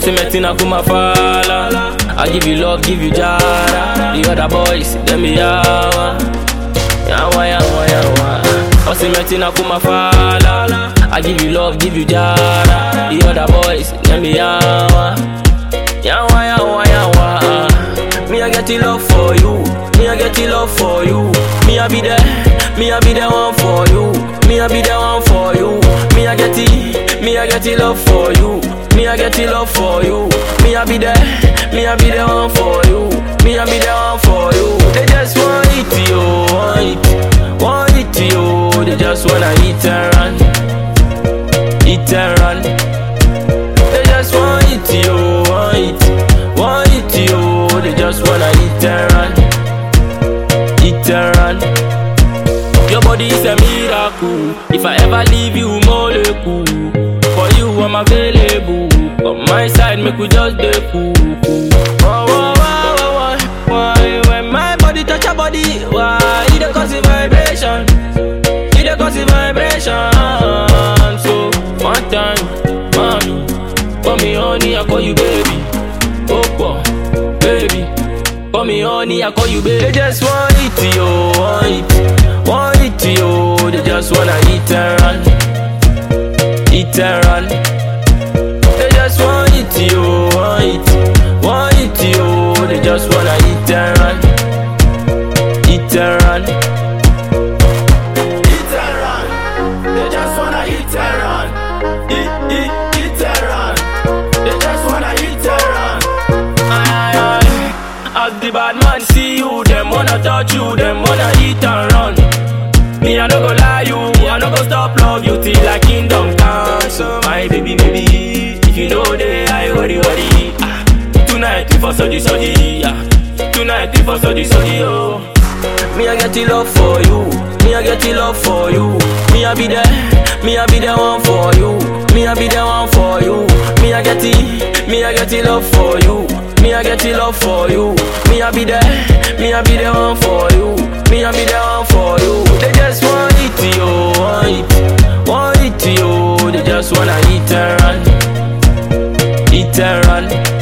Osimetina kumafala. I give you love, give you jara. The other boys, them be yawa. Yawa, yawa, yawa. Osimetina kumafala. I give you love, give you jara. The other boys, them be yawa. Yawa, yawa, yawa. Me I get the love for you. Me I get the love for you. Me I be there. Me I be the one for you. Me I be the one for you. Me I get the love for you. Me I get the love for you. Me I be there. Me I be the one for you. Me I be the one for you. They just want it, yo, want it, yo. They just wanna eat and run, eat and run. They just want it, yo, want it, yo. They just wanna eat and run, eat and run. Your body is a miracle. If I ever leave you, molecule. For you, I'm available. On my side, make we just dey cool. Why? When my body touch your body, why? You dey cause a vibration. You dey cause a vibration. So one time, mommy, call me honey, I call you baby. Oh, baby, call me honey, I call you baby. They just want it, yo, want it, yo. They just wanna eat and run, eat and run. They just want it, yo, want it, yo. They just wanna eat and run, eat and run, Eat and run. They just wanna eat and run. Eat and run. They just wanna eat and run. As the bad man see you, them wanna touch you, them wanna eat and run. Me I no go lie you, I no go stop love you till I kingdom come. So my baby, if you know that I worry. Tonight we for sodi, tonight we for sodi, oh. Me I get the love for you, me I get the love for you. Me I be there, me I be the one for you. Me I be the one for you. Me I get the love for you. Me I get the love for you. Me I be there, me I be the one for you. Me I be the one for you. They just want it, yo, want it, yo. They just wanna eat and run, eat and run.